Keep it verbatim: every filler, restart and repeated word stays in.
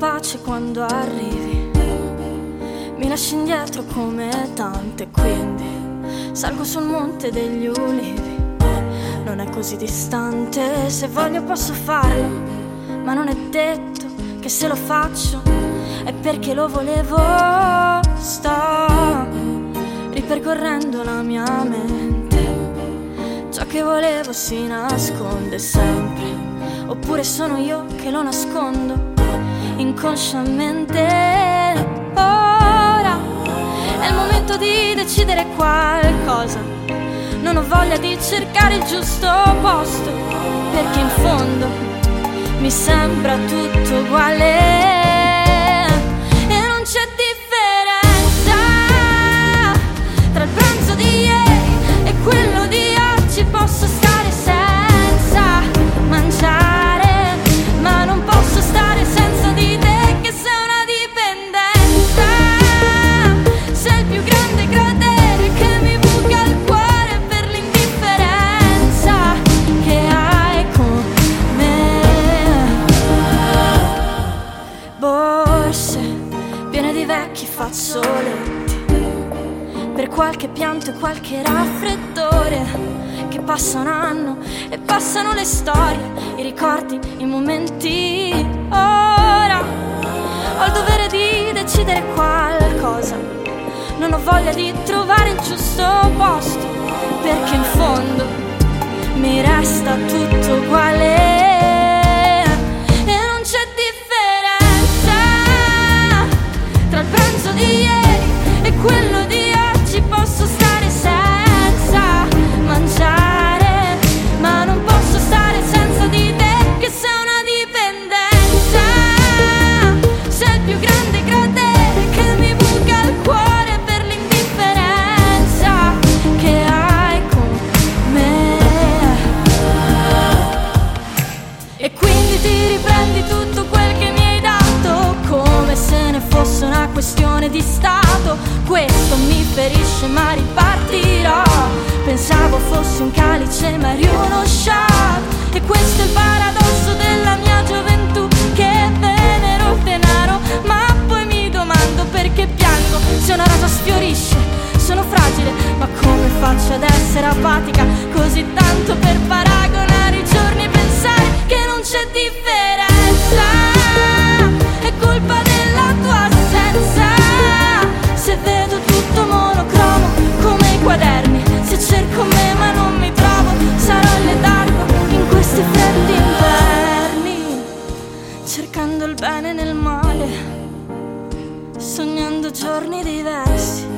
pace quando arrivi, mi lasci indietro come tante, quindi salgo sul monte degli ulivi. Non è così distante, se voglio posso farlo, ma non è detto che se lo faccio è perché lo volevo. Sto ripercorrendo la mia mente, ciò che volevo si nasconde sempre, oppure sono io che lo nascondo inconsciamente. Ora è il momento di decidere qualcosa, non ho voglia di cercare il giusto posto, perché in fondo mi sembra tutto uguale. E non c'è differenza tra il pranzo di ieri e quello di oggi. Posso stare senza mangiare, ma non posso stare senza di te, che sei una dipendenza. Sei il più grande cratere che mi buca il cuore per l'indifferenza che hai con me. Borse piene di vecchi fazzoletti, per qualche pianto e qualche raffreddore, che passa un anno e passano le storie, i ricordi, i momenti. Ora ho il dovere di decidere qualcosa, non ho voglia di trovare il giusto posto, perché in fondo mi resta tutto uguale. E non c'è differenza tra il pranzo di ieri e quello di oggi. Posso stare senza mangiare, ma non posso stare senza di te, che sei una dipendenza. Sei il più grande cratere che mi buca il cuore per l'indifferenza che hai con me. E quindi ti riprendi tutto quel che mi hai dato, come se ne fosse una questione di stato. Questo mi ferisce ma ripartirò, pensavo fossi un calice ma eri uno shot. E questo è il paradosso della mia gioventù, che venero denaro, ma poi mi domando perché piango. Se una rosa sfiorisce sono fragile, ma come faccio ad essere apatica così tanto per paragonare i giorni e pensare che non c'è differenza? È colpa della tua assenza. Se vedo tutto monocromo come i quaderni, se cerco me ma non mi trovo, sarò in letargo in questi freddi inverni, cercando il bene nel male, sognando giorni diversi.